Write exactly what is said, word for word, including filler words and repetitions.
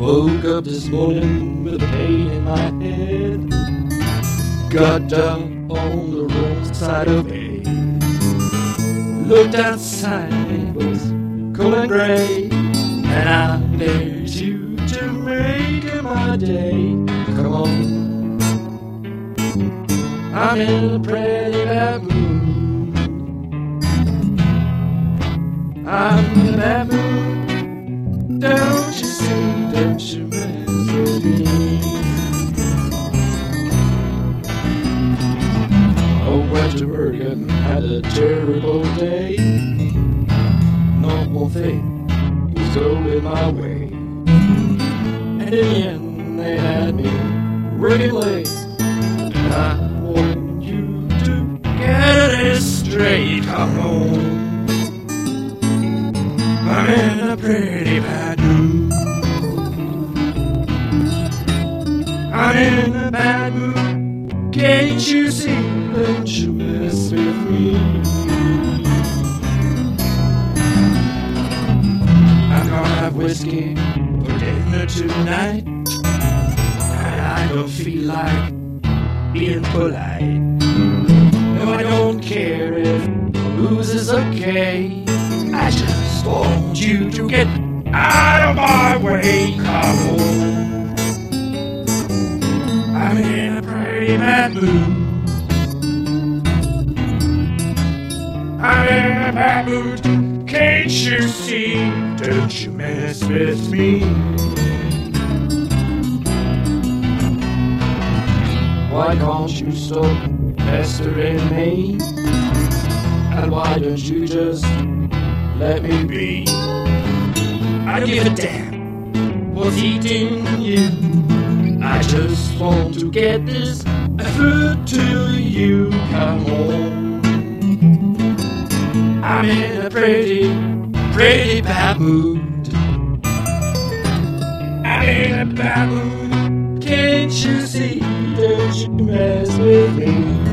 woke up this morning with a pain in my head. Got down on the wrong side of bed. Looked outside, it was cold and gray, and I dared you to make it my day. Come on, I'm in a pretty bad mood. I'm in a bad mood. Don't you see, don't you mess with me. I went to work and had a terrible day. Not one thing was going my way, and in the end they had me working late. And I want you to get it straight. Come on, I'm in a pretty bad mood. I'm in a bad mood. Can't you see? Don't you mess with me. I'm gonna have whiskey for dinner tonight, and I don't feel like being polite. No, I don't care if booze is okay. I just want you to get out of my way. Come on, I'm in a pretty bad mood. I'm in a bad mood. Can't you see? Don't you mess with me. Why can't you stop pestering me? And why don't you just let me be? I don't give a damn what's eating you. I just want to get this food to you. Come on, I'm in a pretty, pretty bad mood. I'm in a bad mood. Can't you see? Don't you mess with me.